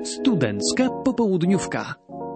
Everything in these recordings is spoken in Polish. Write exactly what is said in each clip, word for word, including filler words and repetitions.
Studencka popołudniówka.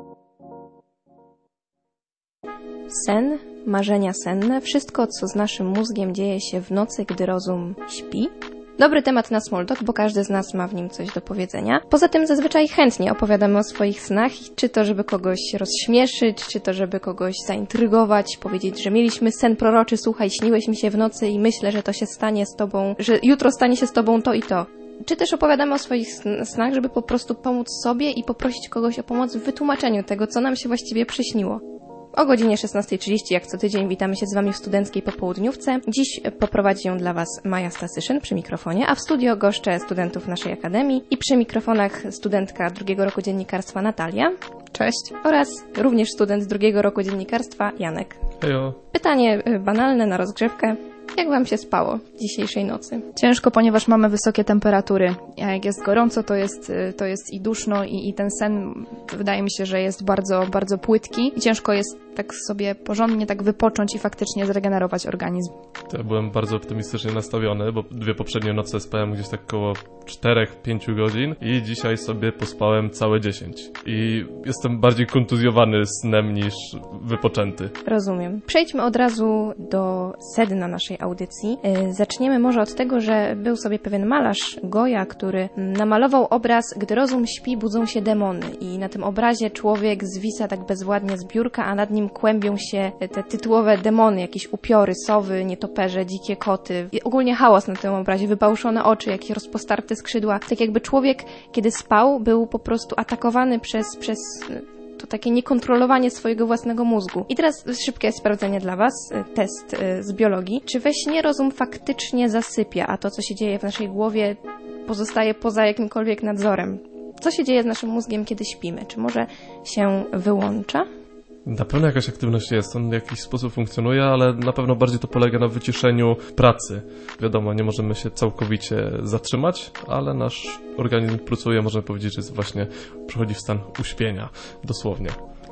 Sen, marzenia senne, wszystko, co z naszym mózgiem dzieje się w nocy, gdy rozum śpi. Dobry temat na small talk, bo każdy z nas ma w nim coś do powiedzenia. Poza tym zazwyczaj chętnie opowiadamy o swoich snach, czy to żeby kogoś rozśmieszyć, czy to żeby kogoś zaintrygować, powiedzieć, że mieliśmy sen proroczy, słuchaj, śniłeś mi się w nocy i myślę, że to się stanie z tobą, że jutro stanie się z tobą to i to. Czy też opowiadamy o swoich snach, żeby po prostu pomóc sobie i poprosić kogoś o pomoc w wytłumaczeniu tego, co nam się właściwie przyśniło. O godzinie szesnasta trzydzieści, jak co tydzień, witamy się z Wami w studenckiej popołudniówce. Dziś poprowadzi ją dla Was Maja Stasyszyn przy mikrofonie, a w studio goszczę studentów naszej akademii i przy mikrofonach studentka drugiego roku dziennikarstwa Natalia. Cześć. Oraz również student drugiego roku dziennikarstwa Janek. Hejo. Pytanie banalne na rozgrzewkę. Jak Wam się spało dzisiejszej nocy? Ciężko, ponieważ mamy wysokie temperatury. A jak jest gorąco, to jest, to jest i duszno i, i ten sen wydaje mi się, że jest bardzo, bardzo płytki. I ciężko jest tak sobie porządnie tak wypocząć i faktycznie zregenerować organizm. To ja byłem bardzo optymistycznie nastawiony, bo dwie poprzednie noce spałem gdzieś tak około cztery do pięciu godzin i dzisiaj sobie pospałem całe dziesięć. I jestem bardziej kontuzjowany snem niż wypoczęty. Rozumiem. Przejdźmy od razu do sedna naszej audycji. Zaczniemy może od tego, że był sobie pewien malarz, Goya, który namalował obraz, gdy rozum śpi, budzą się demony. I na tym obrazie człowiek zwisa tak bezwładnie z biurka, a nad nim kłębią się te tytułowe demony, jakieś upiory, sowy, nietoperze, dzikie koty. I ogólnie hałas na tym obrazie, wypałszone oczy, jakieś rozpostarte skrzydła. Tak jakby człowiek, kiedy spał, był po prostu atakowany przez, przez to takie niekontrolowanie swojego własnego mózgu. I teraz szybkie sprawdzenie dla Was, test z biologii. Czy we śnie rozum faktycznie zasypia, a to, co się dzieje w naszej głowie, pozostaje poza jakimkolwiek nadzorem? Co się dzieje z naszym mózgiem, kiedy śpimy? Czy może się wyłącza? Na pewno jakaś aktywność jest, on w jakiś sposób funkcjonuje, ale na pewno bardziej to polega na wyciszeniu pracy. Wiadomo, nie możemy się całkowicie zatrzymać, ale nasz organizm pracuje, można powiedzieć, że jest właśnie przechodzi w stan uśpienia, dosłownie.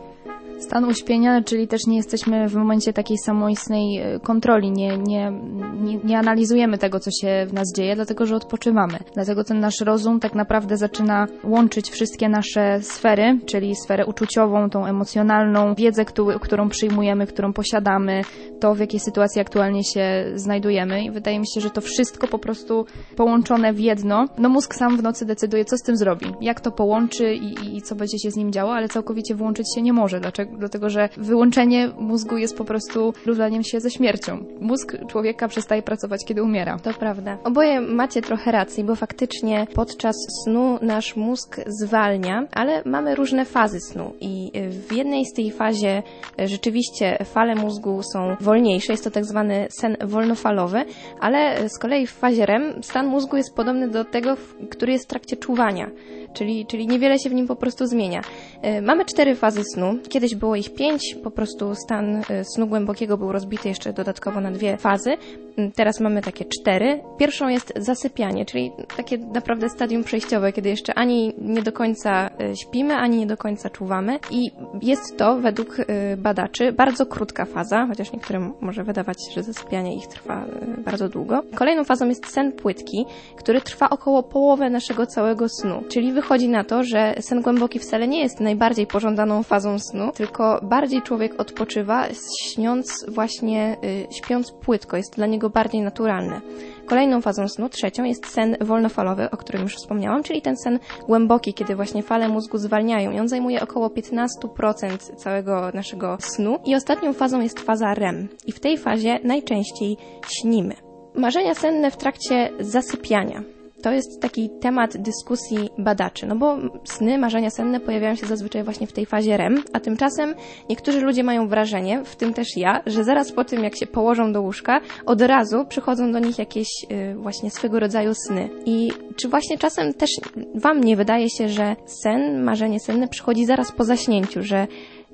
Stan uśpienia, czyli też nie jesteśmy w momencie takiej samoistnej kontroli, nie, nie, nie, nie analizujemy tego, co się w nas dzieje, dlatego że odpoczywamy. Dlatego ten nasz rozum tak naprawdę zaczyna łączyć wszystkie nasze sfery, czyli sferę uczuciową, tą emocjonalną, wiedzę, którą, którą przyjmujemy, którą posiadamy, to w jakiej sytuacji aktualnie się znajdujemy i wydaje mi się, że to wszystko po prostu połączone w jedno. No mózg sam w nocy decyduje, co z tym zrobi, jak to połączy i, i, i co będzie się z nim działo, ale całkowicie wyłączyć się nie może. Dlaczego? Dlatego, że wyłączenie mózgu jest po prostu równaniem się ze śmiercią. Mózg człowieka przestaje pracować, kiedy umiera. To prawda. Oboje macie trochę racji, bo faktycznie podczas snu nasz mózg zwalnia, ale mamy różne fazy snu i w jednej z tej fazie rzeczywiście fale mózgu są wolniejsze, jest to tak zwany sen wolnofalowy, ale z kolei w fazie R E M stan mózgu jest podobny do tego, który jest w trakcie czuwania. Czyli, czyli niewiele się w nim po prostu zmienia. Mamy cztery fazy snu. Kiedyś było ich pięć, po prostu stan snu głębokiego był rozbity jeszcze dodatkowo na dwie fazy. Teraz mamy takie cztery. Pierwszą jest zasypianie, czyli takie naprawdę stadium przejściowe, kiedy jeszcze ani nie do końca śpimy, ani nie do końca czuwamy. I jest to, według badaczy, bardzo krótka faza, chociaż niektórym może wydawać się, że zasypianie ich trwa bardzo długo. Kolejną fazą jest sen płytki, który trwa około połowę naszego całego snu, czyli wychodzi na to, że sen głęboki wcale nie jest najbardziej pożądaną fazą snu, tylko bardziej człowiek odpoczywa, śniąc właśnie, y, śpiąc płytko, jest dla niego bardziej naturalne. Kolejną fazą snu, trzecią, jest sen wolnofalowy, o którym już wspomniałam, czyli ten sen głęboki, kiedy właśnie fale mózgu zwalniają i on zajmuje około piętnaście procent całego naszego snu. I ostatnią fazą jest faza R E M i w tej fazie najczęściej śnimy. Marzenia senne w trakcie zasypiania. To jest taki temat dyskusji badaczy, no bo sny, marzenia senne pojawiają się zazwyczaj właśnie w tej fazie R E M, a tymczasem niektórzy ludzie mają wrażenie, w tym też ja, że zaraz po tym, jak się położą do łóżka, od razu przychodzą do nich jakieś y, właśnie swego rodzaju sny. I czy właśnie czasem też Wam nie wydaje się, że sen, marzenie senne przychodzi zaraz po zaśnięciu, że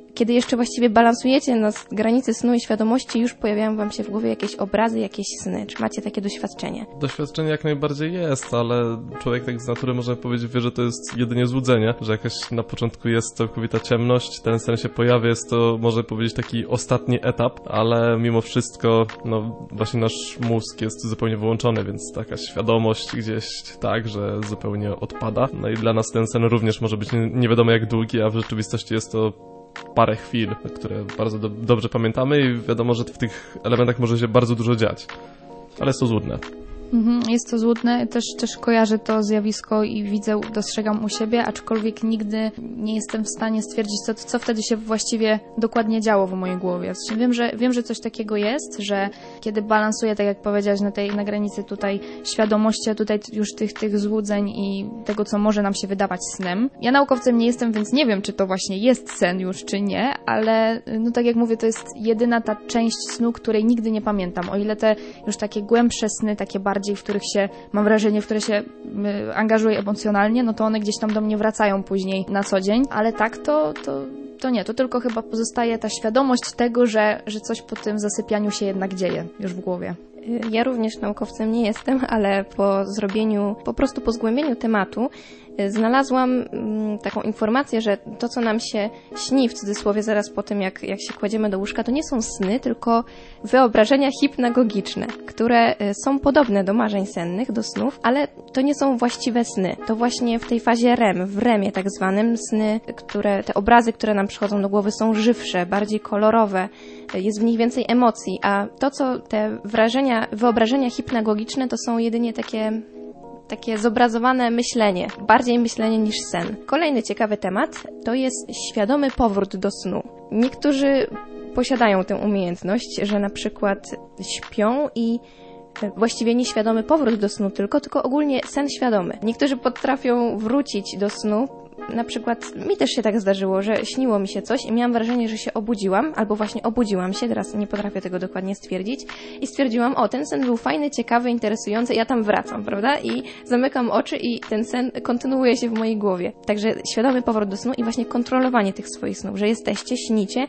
kiedy jeszcze właściwie balansujecie na granicy snu i świadomości, już pojawiają wam się w głowie jakieś obrazy, jakieś sny. Czy macie takie doświadczenie? Doświadczenie jak najbardziej jest, ale człowiek tak z natury, można powiedzieć, wie, że to jest jedynie złudzenie, że jakaś na początku jest całkowita ciemność, ten sen się pojawia, jest to, można powiedzieć, taki ostatni etap, ale mimo wszystko, no właśnie nasz mózg jest zupełnie wyłączony, więc taka świadomość gdzieś tak, że zupełnie odpada. No i dla nas ten sen również może być nie, nie wiadomo jak długi, a w rzeczywistości jest to parę chwil, które bardzo do, dobrze pamiętamy i wiadomo, że w tych elementach może się bardzo dużo dziać, ale jest to złudne. Jest to złudne, też, też kojarzę to zjawisko i widzę, dostrzegam u siebie, aczkolwiek nigdy nie jestem w stanie stwierdzić, co, co wtedy się właściwie dokładnie działo w mojej głowie. Wiem, że, wiem, że coś takiego jest, że kiedy balansuję, tak jak powiedziałaś, na tej na granicy tutaj świadomości, a tutaj już tych, tych złudzeń i tego, co może nam się wydawać snem. Ja naukowcem nie jestem, więc nie wiem, czy to właśnie jest sen już, czy nie, ale no tak jak mówię, to jest jedyna ta część snu, której nigdy nie pamiętam. O ile te już takie głębsze sny, takie bardziej w których się, mam wrażenie, w które się y, angażuję emocjonalnie, no to one gdzieś tam do mnie wracają później na co dzień, ale tak to, to, to nie, to tylko chyba pozostaje ta świadomość tego, że, że coś po tym zasypianiu się jednak dzieje już w głowie. Ja również naukowcem nie jestem, ale po zrobieniu, po prostu po zgłębieniu tematu znalazłam taką informację, że to, co nam się śni, w cudzysłowie, zaraz po tym, jak, jak się kładziemy do łóżka, to nie są sny, tylko wyobrażenia hipnagogiczne, które są podobne do marzeń sennych, do snów, ale to nie są właściwe sny. To właśnie w tej fazie R E M, w R E M-ie tak zwanym, sny, które, te obrazy, które nam przychodzą do głowy, są żywsze, bardziej kolorowe, jest w nich więcej emocji, a to, co te wrażenia, wyobrażenia hipnagogiczne, to są jedynie takie takie zobrazowane myślenie, bardziej myślenie niż sen. Kolejny ciekawy temat to jest świadomy powrót do snu. Niektórzy posiadają tę umiejętność, że na przykład śpią i właściwie nieświadomy powrót do snu tylko, tylko ogólnie sen świadomy. Niektórzy potrafią wrócić do snu. Na przykład mi też się tak zdarzyło, że śniło mi się coś i miałam wrażenie, że się obudziłam, albo właśnie obudziłam się, teraz nie potrafię tego dokładnie stwierdzić, i stwierdziłam, o, ten sen był fajny, ciekawy, interesujący, ja tam wracam, prawda? I zamykam oczy i ten sen kontynuuje się w mojej głowie. Także świadomy powrót do snu i właśnie kontrolowanie tych swoich snów, że jesteście, śnicie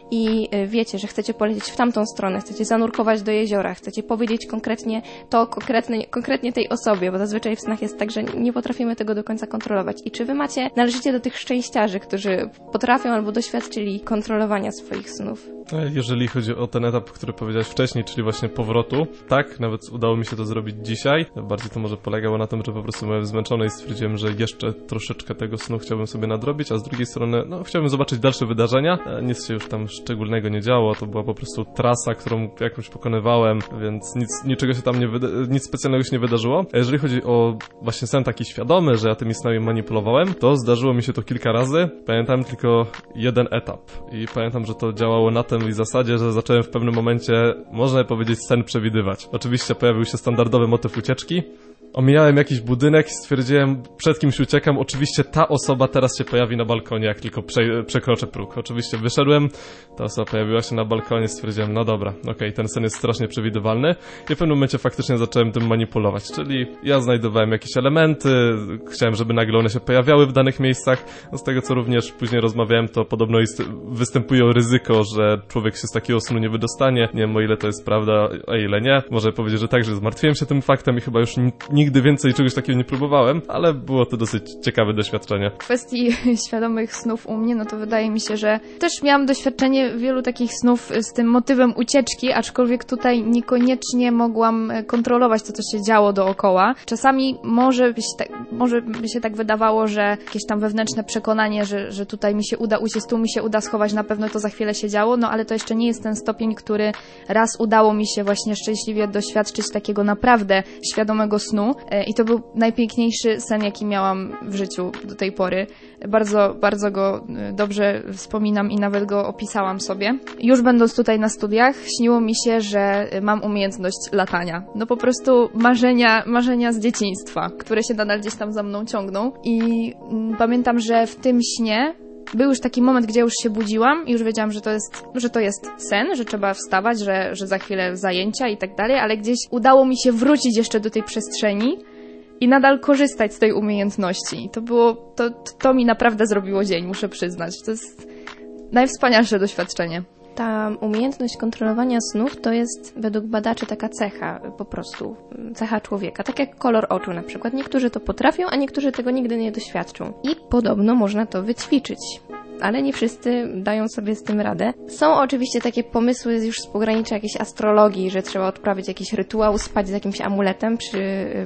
i wiecie, że chcecie polecieć w tamtą stronę, chcecie zanurkować do jeziora, chcecie powiedzieć konkretnie to, konkretnie, konkretnie tej osobie, bo zazwyczaj w snach jest tak, że nie potrafimy tego do końca kontrolować. I czy wy macie, należycie do tych szczęściarzy, którzy potrafią albo doświadczyli kontrolowania swoich snów? Jeżeli chodzi o ten etap, który powiedziałeś wcześniej, czyli właśnie powrotu, tak, nawet udało mi się to zrobić dzisiaj. Bardziej to może polegało na tym, że po prostu byłem zmęczony i stwierdziłem, że jeszcze troszeczkę tego snu chciałbym sobie nadrobić, a z drugiej strony, no, chciałbym zobaczyć dalsze wydarzenia. Nic się już tam szczególnego nie działo, to była po prostu trasa, którą jakoś pokonywałem, więc nic, niczego się tam nie wyda- nic specjalnego się nie wydarzyło. A jeżeli chodzi o właśnie sen taki świadomy, że ja tymi snami manipulowałem, to zdarzyło mi się to kilka razy. Pamiętam tylko jeden etap i pamiętam, że to działało na tym i zasadzie, że zacząłem w pewnym momencie, można powiedzieć, sen przewidywać. Oczywiście pojawił się standardowy motyw ucieczki. Omijałem jakiś budynek i stwierdziłem, przed kimś uciekam, oczywiście ta osoba teraz się pojawi na balkonie, jak tylko prze, przekroczę próg. Oczywiście wyszedłem, ta osoba pojawiła się na balkonie, stwierdziłem, no dobra, okej, okay, ten sen jest strasznie przewidywalny i w pewnym momencie faktycznie zacząłem tym manipulować, czyli ja znajdowałem jakieś elementy, chciałem, żeby nagle one się pojawiały w danych miejscach, no z tego co również później rozmawiałem, to podobno jest, występuje ryzyko, że człowiek się z takiego snu nie wydostanie, nie wiem o ile to jest prawda, a ile nie, może powiedzieć, że tak, że zmartwiłem się tym faktem i chyba już nigdy więcej czegoś takiego nie próbowałem, ale było to dosyć ciekawe doświadczenie. W kwestii świadomych snów u mnie, no to wydaje mi się, że też miałam doświadczenie wielu takich snów z tym motywem ucieczki, aczkolwiek tutaj niekoniecznie mogłam kontrolować to, co się działo dookoła. Czasami może by się tak, może by się tak wydawało, że jakieś tam wewnętrzne przekonanie, że, że tutaj mi się uda uciec, tu mi się uda schować, na pewno to za chwilę się działo, no ale to jeszcze nie jest ten stopień, który raz udało mi się właśnie szczęśliwie doświadczyć takiego naprawdę świadomego snu. I to był najpiękniejszy sen, jaki miałam w życiu do tej pory. Bardzo, bardzo go dobrze wspominam i nawet go opisałam sobie. Już będąc tutaj na studiach, śniło mi się, że mam umiejętność latania. No po prostu marzenia, marzenia z dzieciństwa, które się nadal gdzieś tam za mną ciągną. I mm, pamiętam, że w tym śnie był już taki moment, gdzie już się budziłam i już wiedziałam, że to jest, że to jest sen, że trzeba wstawać, że, że za chwilę zajęcia i tak dalej, ale gdzieś udało mi się wrócić jeszcze do tej przestrzeni i nadal korzystać z tej umiejętności. I to było, to, to mi naprawdę zrobiło dzień, muszę przyznać. To jest najwspanialsze doświadczenie. Ta umiejętność kontrolowania snów to jest według badaczy taka cecha, po prostu cecha człowieka, tak jak kolor oczu na przykład. Niektórzy to potrafią, a niektórzy tego nigdy nie doświadczą. I podobno można to wyćwiczyć, ale nie wszyscy dają sobie z tym radę. Są oczywiście takie pomysły już z pogranicza jakiejś astrologii, że trzeba odprawić jakiś rytuał, spać z jakimś amuletem przy...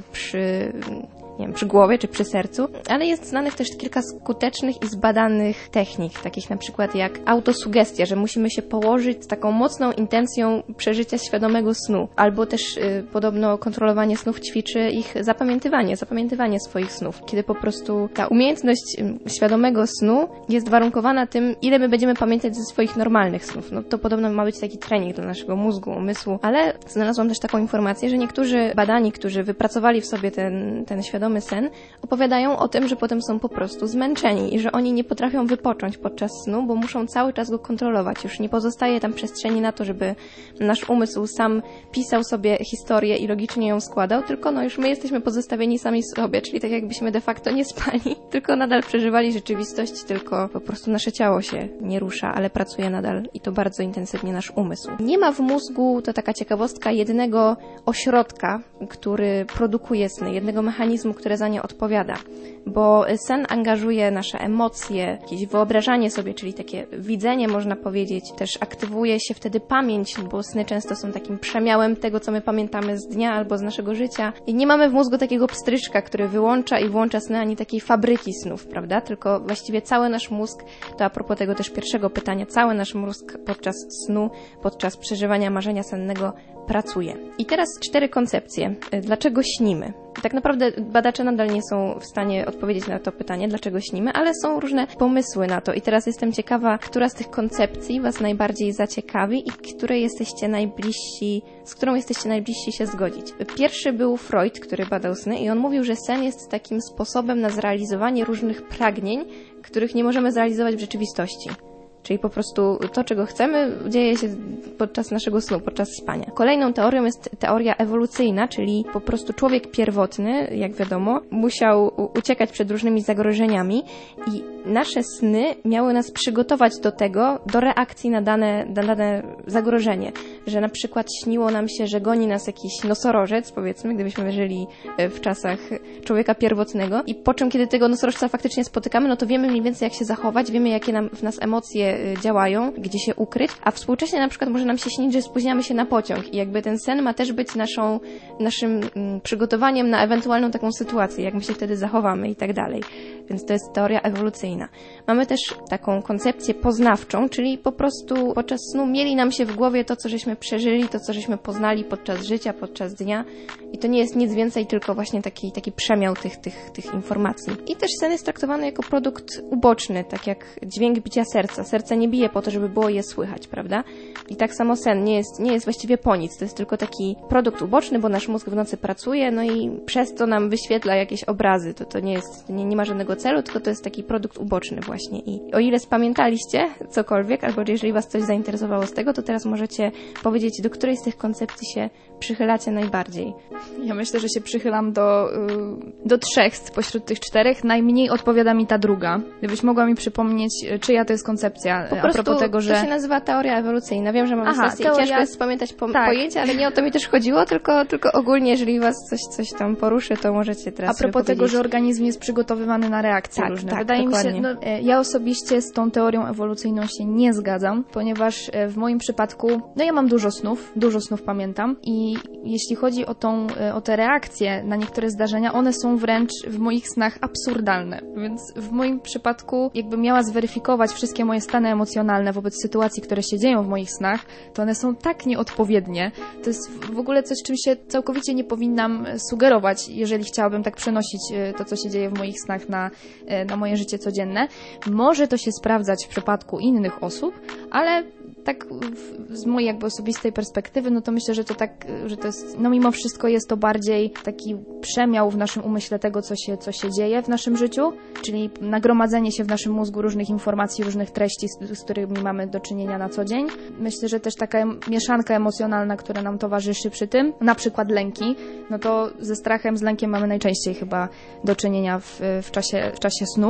przy nie wiem, przy głowie czy przy sercu, ale jest znanych też kilka skutecznych i zbadanych technik, takich na przykład jak autosugestia, że musimy się położyć z taką mocną intencją przeżycia świadomego snu, albo też y, podobno kontrolowanie snów ćwiczy ich zapamiętywanie, zapamiętywanie swoich snów, kiedy po prostu ta umiejętność y, świadomego snu jest warunkowana tym, ile my będziemy pamiętać ze swoich normalnych snów. No to podobno ma być taki trening dla naszego mózgu, umysłu, ale znalazłam też taką informację, że niektórzy badani, którzy wypracowali w sobie ten, ten świadomy sen, opowiadają o tym, że potem są po prostu zmęczeni i że oni nie potrafią wypocząć podczas snu, bo muszą cały czas go kontrolować. Już nie pozostaje tam przestrzeni na to, żeby nasz umysł sam pisał sobie historię i logicznie ją składał, tylko no już my jesteśmy pozostawieni sami sobie, czyli tak jakbyśmy de facto nie spali, tylko nadal przeżywali rzeczywistość, tylko po prostu nasze ciało się nie rusza, ale pracuje nadal i to bardzo intensywnie nasz umysł. Nie ma w mózgu, to taka ciekawostka, jednego ośrodka, który produkuje sny, jednego mechanizmu, które za nie odpowiada, bo sen angażuje nasze emocje, jakieś wyobrażanie sobie, czyli takie widzenie, można powiedzieć, też aktywuje się wtedy pamięć, bo sny często są takim przemiałem tego, co my pamiętamy z dnia albo z naszego życia i nie mamy w mózgu takiego pstryczka, który wyłącza i włącza sny, ani takiej fabryki snów, prawda, tylko właściwie cały nasz mózg, to a propos tego też pierwszego pytania, cały nasz mózg podczas snu, podczas przeżywania marzenia sennego pracuje. I teraz cztery koncepcje. Dlaczego śnimy? Tak naprawdę badacze nadal nie są w stanie odpowiedzieć na to pytanie, dlaczego śnimy, ale są różne pomysły na to i teraz jestem ciekawa, która z tych koncepcji Was najbardziej zaciekawi i której jesteście najbliżsi, z którą jesteście najbliżsi się zgodzić. Pierwszy był Freud, który badał sny i on mówił, że sen jest takim sposobem na zrealizowanie różnych pragnień, których nie możemy zrealizować w rzeczywistości. Czyli po prostu to, czego chcemy, dzieje się podczas naszego snu, podczas spania. Kolejną teorią jest teoria ewolucyjna, czyli po prostu człowiek pierwotny, jak wiadomo, musiał uciekać przed różnymi zagrożeniami i nasze sny miały nas przygotować do tego, do reakcji na dane, na dane zagrożenie. Że na przykład śniło nam się, że goni nas jakiś nosorożec, powiedzmy, gdybyśmy żyli w czasach człowieka pierwotnego i po czym, kiedy tego nosorożca faktycznie spotykamy, no to wiemy mniej więcej, jak się zachować, wiemy, jakie nam, w nas emocje działają, gdzie się ukryć, a współcześnie na przykład może nam się śnić, że spóźniamy się na pociąg i jakby ten sen ma też być naszą, naszym mm, przygotowaniem na ewentualną taką sytuację, jak my się wtedy zachowamy i tak dalej. Więc to jest teoria ewolucyjna. Mamy też taką koncepcję poznawczą, czyli po prostu podczas snu mieli nam się w głowie to, co żeśmy przeżyli, to, co żeśmy poznali podczas życia, podczas dnia i to nie jest nic więcej, tylko właśnie taki, taki przemiał tych, tych, tych informacji. I też sen jest traktowany jako produkt uboczny, tak jak dźwięk bicia serca. Serce nie bije po to, żeby było je słychać, prawda? I tak samo sen nie jest, nie jest właściwie po nic. To jest tylko taki produkt uboczny, bo nasz mózg w nocy pracuje, no i przez to nam wyświetla jakieś obrazy. To, to nie jest, nie, nie ma żadnego celu, tylko to jest taki produkt uboczny właśnie. I o ile spamiętaliście cokolwiek, albo jeżeli Was coś zainteresowało z tego, to teraz możecie powiedzieć, do której z tych koncepcji się przychylacie najbardziej. Ja myślę, że się przychylam do, do trzech spośród tych czterech. Najmniej odpowiada mi ta druga. Gdybyś mogła mi przypomnieć, czyja to jest koncepcja. Po a prostu propos tego, że... to się nazywa teoria ewolucyjna. Wiem, że mamy Aha, sesję teoria... i ciężko jest spamiętać po... tak. pojęcie, ale nie o to mi też chodziło, tylko, tylko ogólnie, jeżeli Was coś, coś tam poruszy, to możecie teraz A propos tego, że organizm jest przygotowywany na reakcje tak, różne. Tak, Wydaje dokładnie. mi się, no, ja osobiście z tą teorią ewolucyjną się nie zgadzam, ponieważ w moim przypadku, no ja mam dużo snów, dużo snów pamiętam i jeśli chodzi o tą, o te reakcje na niektóre zdarzenia, one są wręcz w moich snach absurdalne. Więc w moim przypadku, jakbym miała zweryfikować wszystkie moje stany emocjonalne wobec sytuacji, które się dzieją w moich snach, to one są tak nieodpowiednie. To jest w ogóle coś, czym się całkowicie nie powinnam sugerować, jeżeli chciałabym tak przenosić to, co się dzieje w moich snach na, na moje życie codzienne. Może to się sprawdzać w przypadku innych osób, ale tak w, z mojej jakby osobistej perspektywy, no to myślę, że to tak, że to jest, no mimo wszystko jest to bardziej taki przemiał w naszym umyśle tego, co się, co się dzieje w naszym życiu, czyli nagromadzenie się w naszym mózgu różnych informacji, różnych treści, z, z którymi mamy do czynienia na co dzień. Myślę, że też taka mieszanka emocjonalna, która nam towarzyszy przy tym, na przykład lęki, no to ze strachem, z lękiem mamy najczęściej chyba do czynienia w, w czasie, w czasie snu.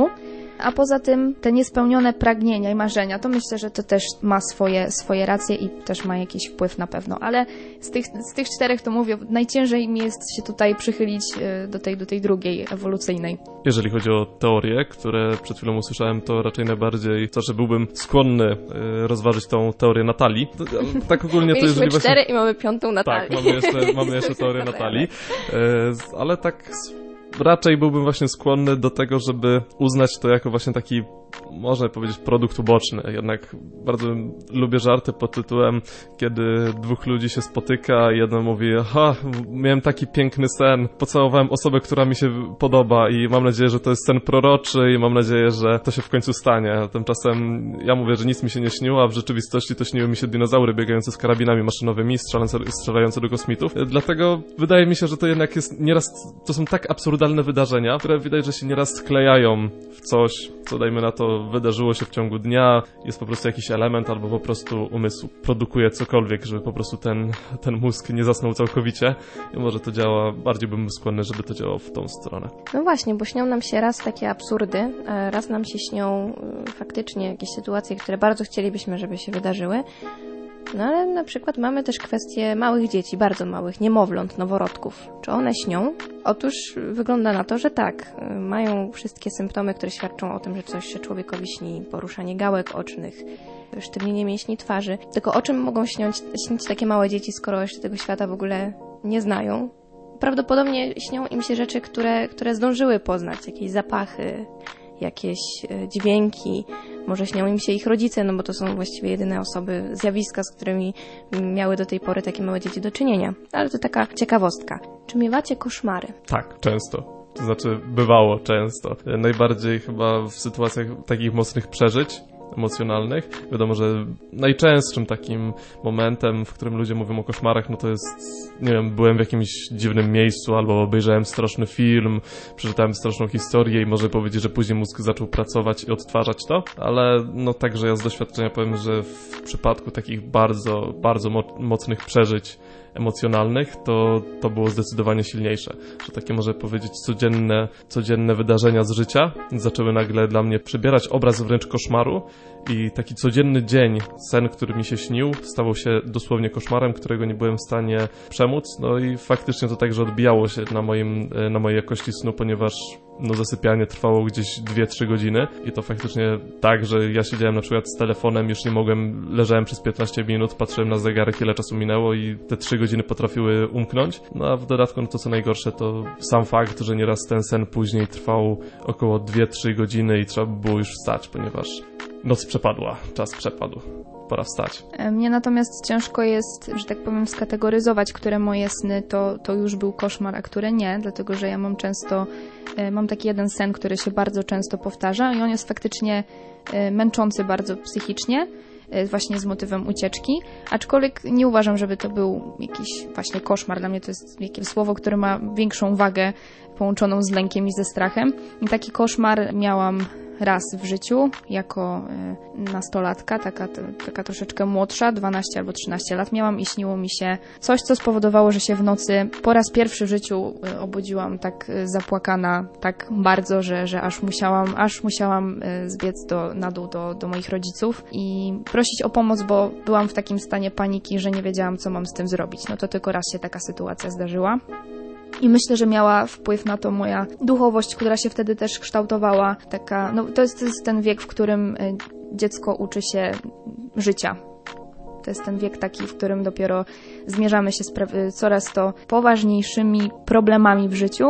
A poza tym te niespełnione pragnienia i marzenia, to myślę, że to też ma swoje, swoje racje i też ma jakiś wpływ na pewno. Ale z tych, z tych czterech, to mówię, najciężej mi jest się tutaj przychylić do tej, do tej drugiej, ewolucyjnej. Jeżeli chodzi o teorie, które przed chwilą usłyszałem, to raczej najbardziej to, że byłbym skłonny rozważyć tą teorię Natalii. Tak ogólnie to jeżeli Mieliśmy cztery właśnie... i mamy piątą Natalię. Tak, mamy jeszcze, mamy jeszcze teorię Natalii. Ale tak raczej byłbym właśnie skłonny do tego, żeby uznać to jako właśnie taki, można powiedzieć, produkt uboczny. Jednak bardzo lubię żarty pod tytułem, kiedy dwóch ludzi się spotyka i jeden mówi: aha, miałem taki piękny sen, pocałowałem osobę, która mi się podoba i mam nadzieję, że to jest sen proroczy i mam nadzieję, że to się w końcu stanie. Tymczasem ja mówię, że nic mi się nie śniło, a w rzeczywistości to śniły mi się dinozaury biegające z karabinami maszynowymi, strzelające, strzelające do kosmitów. Dlatego wydaje mi się, że to jednak jest nieraz, to są tak absurdalne wydarzenia, które widać, że się nieraz sklejają w coś, co dajmy na to wydarzyło się w ciągu dnia, jest po prostu jakiś element albo po prostu umysł produkuje cokolwiek, żeby po prostu ten, ten mózg nie zasnął całkowicie i może to działa, bardziej bym skłonny, żeby to działało w tą stronę. No właśnie, bo śnią nam się raz takie absurdy, raz nam się śnią faktycznie jakieś sytuacje, które bardzo chcielibyśmy, żeby się wydarzyły. No ale na przykład mamy też kwestię małych dzieci, bardzo małych, niemowląt, noworodków. Czy one śnią? Otóż wygląda na to, że tak. Mają wszystkie symptomy, które świadczą o tym, że coś się człowiekowi śni. Poruszanie gałek ocznych, sztywnienie mięśni twarzy. Tylko o czym mogą śnić, śnić takie małe dzieci, skoro jeszcze tego świata w ogóle nie znają? Prawdopodobnie śnią im się rzeczy, które, które zdążyły poznać. Jakieś zapachy, jakieś dźwięki, może śnią im się ich rodzice, no bo to są właściwie jedyne osoby, zjawiska, z którymi miały do tej pory takie małe dzieci do czynienia. Ale to taka ciekawostka. Czy miewacie koszmary? Tak, często. To znaczy bywało często. Najbardziej chyba w sytuacjach takich mocnych przeżyć emocjonalnych. Wiadomo, że najczęstszym takim momentem, w którym ludzie mówią o koszmarach, no to jest, nie wiem, byłem w jakimś dziwnym miejscu albo obejrzałem straszny film, przeczytałem straszną historię i może powiedzieć, że później mózg zaczął pracować i odtwarzać to, ale no także ja z doświadczenia powiem, że w przypadku takich bardzo, bardzo mo- mocnych przeżyć emocjonalnych, to, to było zdecydowanie silniejsze. Że takie, może powiedzieć, codzienne, codzienne wydarzenia z życia zaczęły nagle dla mnie przybierać obraz wręcz koszmaru i taki codzienny dzień, sen, który mi się śnił, stawał się dosłownie koszmarem, którego nie byłem w stanie przemóc. No i faktycznie to także odbijało się na moim, na mojej jakości snu, ponieważ no zasypianie trwało gdzieś dwie trzy godziny i to faktycznie tak, że ja siedziałem na przykład z telefonem, już nie mogłem, leżałem przez piętnaście minut, patrzyłem na zegarek, ile czasu minęło i te trzy godziny potrafiły umknąć. No a w dodatku, no to co najgorsze, to sam fakt, że nieraz ten sen później trwał około dwie trzy godziny i trzeba było już wstać, ponieważ noc przepadła, czas przepadł. Pora wstać. Mnie natomiast ciężko jest, że tak powiem, skategoryzować, które moje sny to, to już był koszmar, a które nie, dlatego że ja mam często, mam taki jeden sen, który się bardzo często powtarza i on jest faktycznie męczący bardzo psychicznie, właśnie z motywem ucieczki, aczkolwiek nie uważam, żeby to był jakiś właśnie koszmar. Dla mnie to jest jakieś słowo, które ma większą wagę połączoną z lękiem i ze strachem. I taki koszmar miałam raz w życiu, jako y, nastolatka, taka, t, taka troszeczkę młodsza, dwanaście albo trzynaście lat miałam i śniło mi się coś, co spowodowało, że się w nocy po raz pierwszy w życiu y, obudziłam tak y, zapłakana, tak bardzo, że, że aż musiałam, aż musiałam y, zbiec do, na dół do, do moich rodziców i prosić o pomoc, bo byłam w takim stanie paniki, że nie wiedziałam, co mam z tym zrobić. No to tylko raz się taka sytuacja zdarzyła. I myślę, że miała wpływ na to moja duchowość, która się wtedy też kształtowała. Taka, no to jest, to jest ten wiek, w którym dziecko uczy się życia. To jest ten wiek taki, w którym dopiero zmierzamy się z pra- coraz to poważniejszymi problemami w życiu.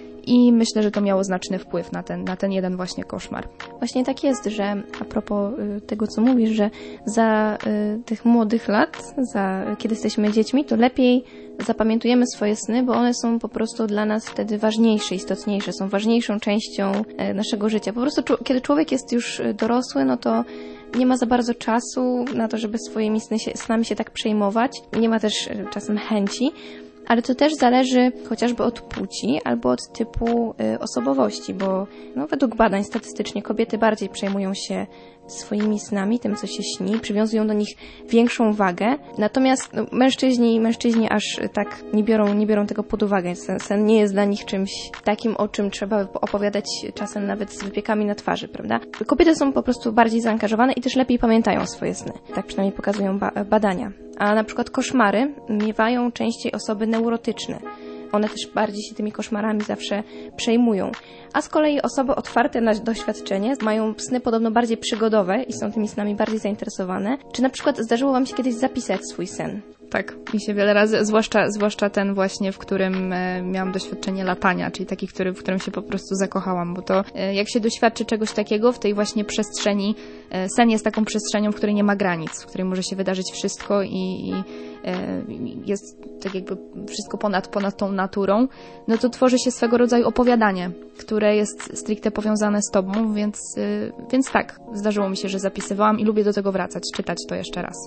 I myślę, że to miało znaczny wpływ na ten, na ten jeden właśnie koszmar. Właśnie tak jest, że a propos tego, co mówisz, że za y, tych młodych lat, za, kiedy jesteśmy dziećmi, to lepiej zapamiętujemy swoje sny, bo one są po prostu dla nas wtedy ważniejsze, istotniejsze, są ważniejszą częścią y, naszego życia. Po prostu czu- kiedy człowiek jest już dorosły, no to nie ma za bardzo czasu na to, żeby swoimi sny się, snami się tak przejmować. Nie ma też y, czasem chęci. ale to też zależy chociażby od płci albo od typu y, osobowości, bo no, według badań statystycznie kobiety bardziej przejmują się swoimi snami, tym co się śni, przywiązują do nich większą wagę, natomiast no, mężczyźni mężczyźni aż tak nie biorą, nie biorą tego pod uwagę. Sen, sen nie jest dla nich czymś takim, o czym trzeba opowiadać czasem nawet z wypiekami na twarzy, prawda? Kobiety są po prostu bardziej zaangażowane i też lepiej pamiętają swoje sny. Tak przynajmniej pokazują ba- badania. A na przykład koszmary miewają częściej osoby neurotyczne. One też bardziej się tymi koszmarami zawsze przejmują. A z kolei osoby otwarte na doświadczenie mają sny podobno bardziej przygodowe i są tymi snami bardziej zainteresowane. Czy na przykład zdarzyło wam się kiedyś zapisać swój sen? Tak, mi się wiele razy, zwłaszcza, zwłaszcza ten właśnie, w którym e, miałam doświadczenie latania, czyli taki, który, w którym się po prostu zakochałam, bo to e, jak się doświadczy czegoś takiego w tej właśnie przestrzeni, e, sen jest taką przestrzenią, w której nie ma granic, w której może się wydarzyć wszystko i, i e, jest tak jakby wszystko ponad, ponad tą naturą, no to tworzy się swego rodzaju opowiadanie, które jest stricte powiązane z tobą, więc, e, więc tak, zdarzyło mi się, że zapisywałam i lubię do tego wracać, czytać to jeszcze raz.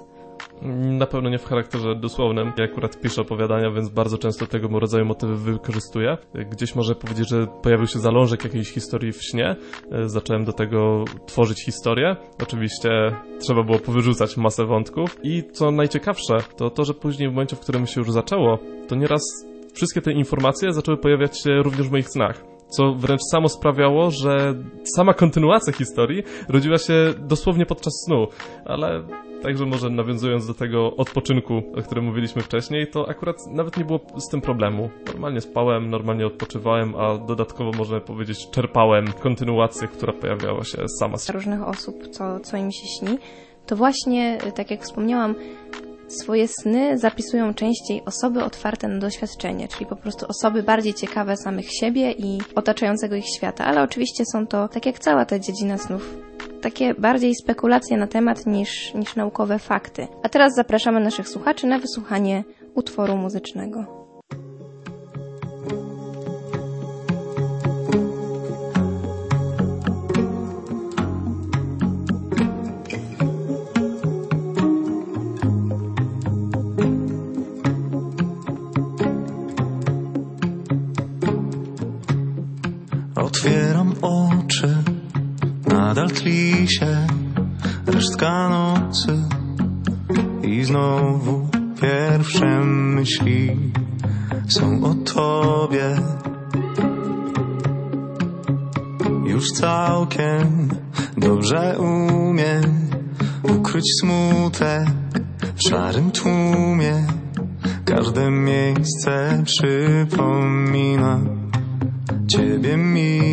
Na pewno nie w charakterze dosłownym. Ja akurat piszę opowiadania, więc bardzo często tego rodzaju motywy wykorzystuję. Gdzieś można powiedzieć, że pojawił się zalążek jakiejś historii w śnie. Zacząłem do tego tworzyć historię. Oczywiście trzeba było powyrzucać masę wątków. I co najciekawsze, to to, że później w momencie, w którym się już zaczęło, to nieraz wszystkie te informacje zaczęły pojawiać się również w moich snach. Co wręcz samo sprawiało, że sama kontynuacja historii rodziła się dosłownie podczas snu. Ale także może nawiązując do tego odpoczynku, o którym mówiliśmy wcześniej, to akurat nawet nie było z tym problemu. Normalnie spałem, normalnie odpoczywałem, a dodatkowo można powiedzieć czerpałem kontynuację, która pojawiała się sama z różnych osób, co, co im się śni. To właśnie, tak jak wspomniałam, swoje sny zapisują częściej osoby otwarte na doświadczenie, czyli po prostu osoby bardziej ciekawe samych siebie i otaczającego ich świata, ale oczywiście są to, tak jak cała ta dziedzina snów, takie bardziej spekulacje na temat niż, niż naukowe fakty. A teraz zapraszamy naszych słuchaczy na wysłuchanie utworu muzycznego. Otwieram oczy, nadal tli się resztka nocy i znowu pierwsze myśli są o tobie. Już całkiem dobrze umiem ukryć smutek w szarym tłumie. Każde miejsce przypomina ciebie mi.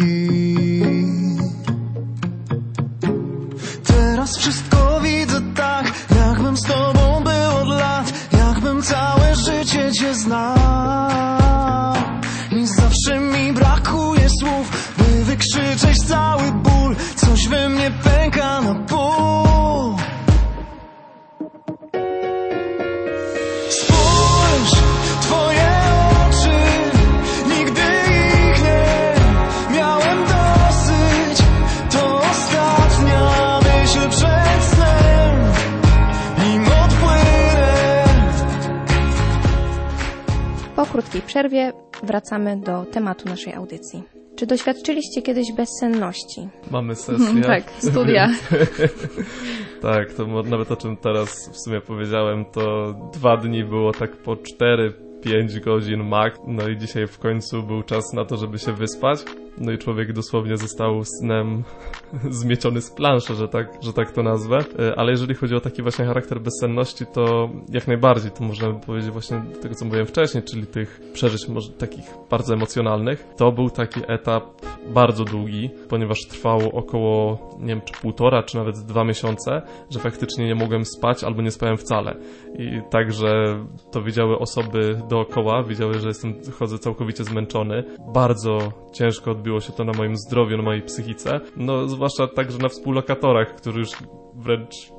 Teraz wszystko widzę tak, jakbym z tobą był od lat, jakbym całe życie cię znał. I zawsze mi brakuje słów, by wykrzyczeć cały ból. Coś we mnie pęka na pół. Spójrz, twoje oczy, nigdy ich nie miałem dosyć. To ostatnia myśl przed snem, nim odpłynę. Po krótkiej przerwie wracamy do tematu naszej audycji. Czy doświadczyliście kiedyś bezsenności? Mamy sesję. Tak, studia. Tak, to nawet o czym teraz w sumie powiedziałem, to dwa dni było tak po cztery pięć godzin max. No i dzisiaj w końcu był czas na to, żeby się wyspać. No i człowiek dosłownie został snem zmieciony z planszy, że tak, że tak to nazwę. Ale jeżeli chodzi o taki właśnie charakter bezsenności, to jak najbardziej to można powiedzieć właśnie tego, co mówiłem wcześniej, czyli tych przeżyć może takich bardzo emocjonalnych. To był taki etap bardzo długi, ponieważ trwało około, nie wiem, czy półtora, czy nawet dwa miesiące, że faktycznie nie mogłem spać albo nie spałem wcale. I także to widziały osoby dookoła, widziały, że jestem, chodzę całkowicie zmęczony. Bardzo ciężko odbiło się to na moim zdrowiu, na mojej psychice. No, zwłaszcza także na współlokatorach, którzy już wręcz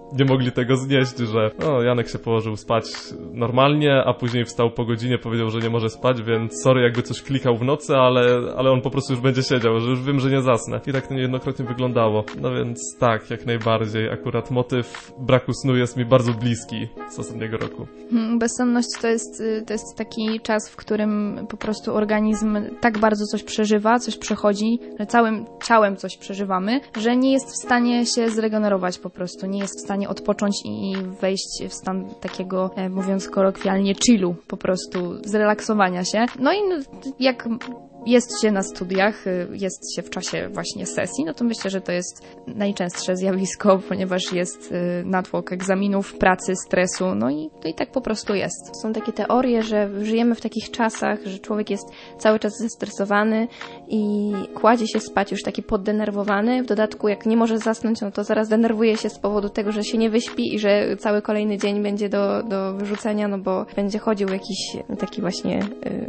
nie mogli tego znieść, że o, Janek się położył spać normalnie, a później wstał po godzinie, powiedział, że nie może spać, więc sorry, jakby coś klikał w nocy, ale, ale on po prostu już będzie siedział, że już wiem, że nie zasnę. I tak to niejednokrotnie wyglądało. No więc tak, jak najbardziej. Akurat motyw braku snu jest mi bardzo bliski z ostatniego roku. Bezsenność to jest, to jest taki czas, w którym po prostu organizm tak bardzo coś przeżywa, coś przechodzi, że całym ciałem coś przeżywamy, że nie jest w stanie się zregenerować po prostu, nie jest w stanie odpocząć i wejść w stan takiego, mówiąc kolokwialnie, chillu, po prostu zrelaksowania się. No i jak jest się na studiach, jest się w czasie właśnie sesji, no to myślę, że to jest najczęstsze zjawisko, ponieważ jest natłok egzaminów, pracy, stresu, no i, no i tak po prostu jest. Są takie teorie, że żyjemy w takich czasach, że człowiek jest cały czas zestresowany i kładzie się spać już taki poddenerwowany. W dodatku, jak nie może zasnąć, no to zaraz denerwuje się z powodu tego, że się nie wyśpi i że cały kolejny dzień będzie do, do wyrzucenia, no bo będzie chodził jakiś taki właśnie,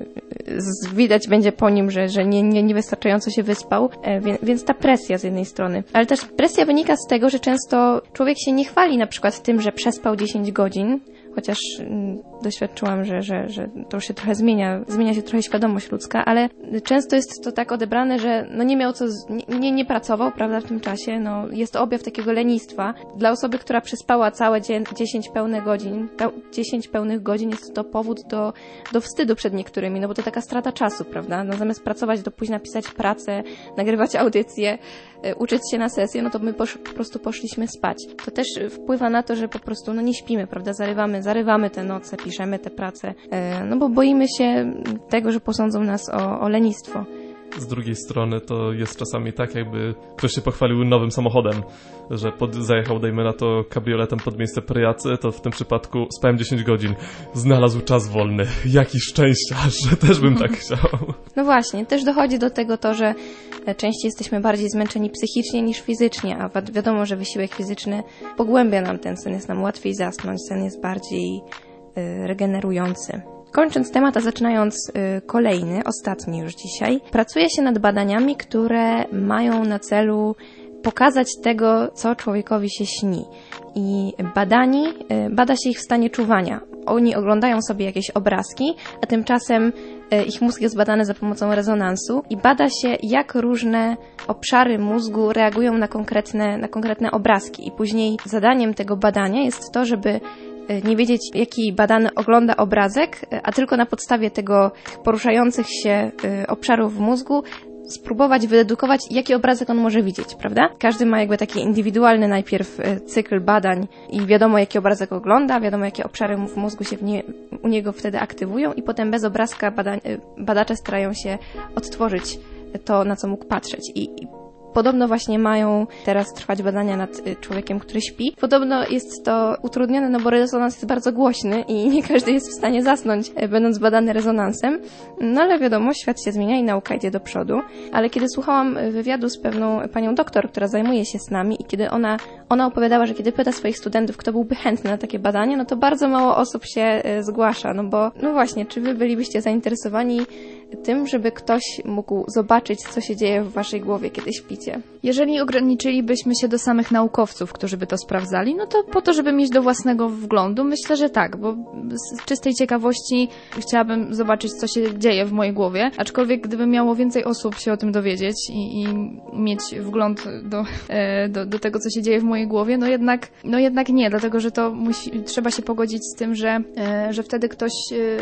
yy, widać będzie po nim, że, że nie, nie, niewystarczająco się wyspał, e, więc, więc ta presja z jednej strony. Ale też presja wynika z tego, że często człowiek się nie chwali na przykład tym, że przespał dziesięć godzin, chociaż mm, doświadczyłam, że, że, że to się trochę zmienia, zmienia się trochę świadomość ludzka, ale często jest to tak odebrane, że no nie miał co, nie, nie, nie pracował, prawda, w tym czasie, no jest to objaw takiego lenistwa. Dla osoby, która przespała całe dziesięć pełnych godzin, dziesięć pełnych godzin jest to powód do, do wstydu przed niektórymi, no bo to taka strata czasu, prawda, no zamiast pracować do późna, pisać pracę, nagrywać audycje, uczyć się na sesję, no to my posz, po prostu poszliśmy spać. To też wpływa na to, że po prostu no nie śpimy, prawda, zarywamy, zarywamy te noce, piszemy te prace, no bo boimy się tego, że posądzą nas o, o lenistwo. Z drugiej strony to jest czasami tak, jakby ktoś się pochwalił nowym samochodem, że pod, zajechał, dajmy na to, kabrioletem pod miejsce pracy, to w tym przypadku spałem dziesięć godzin. Znalazł czas wolny. Jaki szczęściarz, że też bym tak chciał. No właśnie, też dochodzi do tego to, że częściej jesteśmy bardziej zmęczeni psychicznie niż fizycznie, a wi- wiadomo, że wysiłek fizyczny pogłębia nam ten sen, jest nam łatwiej zasnąć, sen jest bardziej y, regenerujący. Kończąc temat, a zaczynając y, kolejny, ostatni już dzisiaj, pracuje się nad badaniami, które mają na celu pokazać tego, co człowiekowi się śni. I badani, y, bada się ich w stanie czuwania. Oni oglądają sobie jakieś obrazki, a tymczasem y, ich mózg jest badany za pomocą rezonansu i bada się, jak różne obszary mózgu reagują na konkretne, na konkretne obrazki. I później zadaniem tego badania jest to, żeby nie wiedzieć, jaki badany ogląda obrazek, a tylko na podstawie tego poruszających się obszarów w mózgu spróbować wydedukować, jaki obrazek on może widzieć, prawda? Każdy ma jakby taki indywidualny najpierw cykl badań i wiadomo, jaki obrazek ogląda, wiadomo, jakie obszary w mózgu się w nie, u niego wtedy aktywują i potem bez obrazka badań, badacze starają się odtworzyć to, na co mógł patrzeć. I, i Podobno właśnie mają teraz trwać badania nad człowiekiem, który śpi. Podobno jest to utrudnione, no bo rezonans jest bardzo głośny i nie każdy jest w stanie zasnąć, będąc badany rezonansem. No ale wiadomo, świat się zmienia i nauka idzie do przodu. Ale kiedy słuchałam wywiadu z pewną panią doktor, która zajmuje się snami i kiedy ona, ona opowiadała, że kiedy pyta swoich studentów, kto byłby chętny na takie badania, no to bardzo mało osób się zgłasza. No bo, no właśnie, czy wy bylibyście zainteresowani tym, żeby ktoś mógł zobaczyć, co się dzieje w waszej głowie, kiedy śpicie? Jeżeli ograniczylibyśmy się do samych naukowców, którzy by to sprawdzali, no to po to, żeby mieć do własnego wglądu, myślę, że tak, bo z czystej ciekawości chciałabym zobaczyć, co się dzieje w mojej głowie, aczkolwiek gdyby miało więcej osób się o tym dowiedzieć i, i mieć wgląd do, do, do tego, co się dzieje w mojej głowie, no jednak, no jednak nie, dlatego, że to musi, trzeba się pogodzić z tym, że, że wtedy ktoś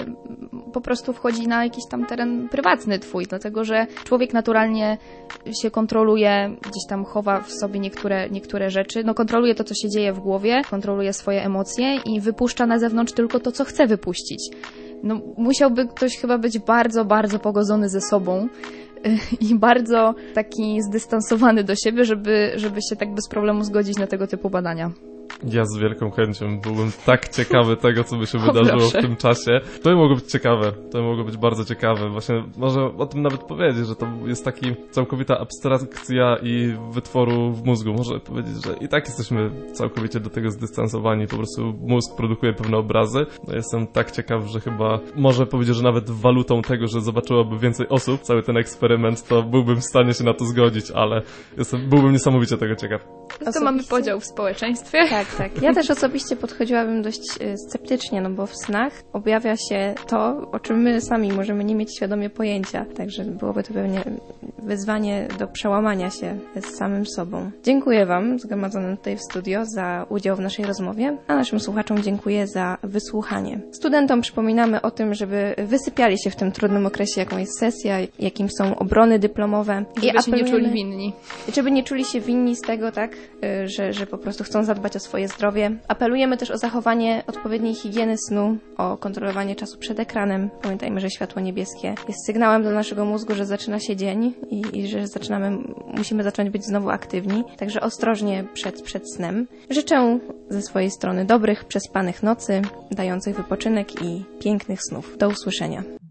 po prostu wchodzi na jakiś tam teren prywatny twój, dlatego, że człowiek naturalnie się kontroluje, gdzieś tam chowa w sobie niektóre, niektóre rzeczy, no kontroluje to, co się dzieje w głowie, kontroluje swoje emocje i wypuszcza na zewnątrz tylko to, co chce wypuścić. No musiałby ktoś chyba być bardzo, bardzo pogodzony ze sobą i bardzo taki zdystansowany do siebie, żeby, żeby się tak bez problemu zgodzić na tego typu badania. Ja z wielką chęcią byłbym tak ciekawy tego, co by się wydarzyło w tym czasie. To by mogło być ciekawe, to by mogło być bardzo ciekawe. Właśnie może o tym nawet powiedzieć, że to jest taki całkowita abstrakcja i wytworu w mózgu. Może powiedzieć, że i tak jesteśmy całkowicie do tego zdystansowani. Po prostu mózg produkuje pewne obrazy. No jestem tak ciekaw, że chyba może powiedzieć, że nawet walutą tego, że zobaczyłoby więcej osób cały ten eksperyment, to byłbym w stanie się na to zgodzić, ale jestem, byłbym niesamowicie tego ciekaw. To mamy podział w społeczeństwie. Tak, tak. Ja też osobiście podchodziłabym dość sceptycznie, no bo w snach objawia się to, o czym my sami możemy nie mieć świadomie pojęcia. Także byłoby to pewnie wyzwanie do przełamania się z samym sobą. Dziękuję Wam, zgromadzonym tutaj w studio, za udział w naszej rozmowie, a naszym słuchaczom dziękuję za wysłuchanie. Studentom przypominamy o tym, żeby wysypiali się w tym trudnym okresie, jaką jest sesja, jakim są obrony dyplomowe. Żeby się nie czuli winni. Żeby nie czuli się winni z tego, tak, że, że po prostu chcą zadbać o swoje zdrowie. Apelujemy też o zachowanie odpowiedniej higieny snu, o kontrolowanie czasu przed ekranem. Pamiętajmy, że światło niebieskie jest sygnałem dla naszego mózgu, że zaczyna się dzień i, i że zaczynamy, musimy zacząć być znowu aktywni. Także ostrożnie przed, przed snem. Życzę ze swojej strony dobrych, przespanych nocy, dających wypoczynek i pięknych snów. Do usłyszenia.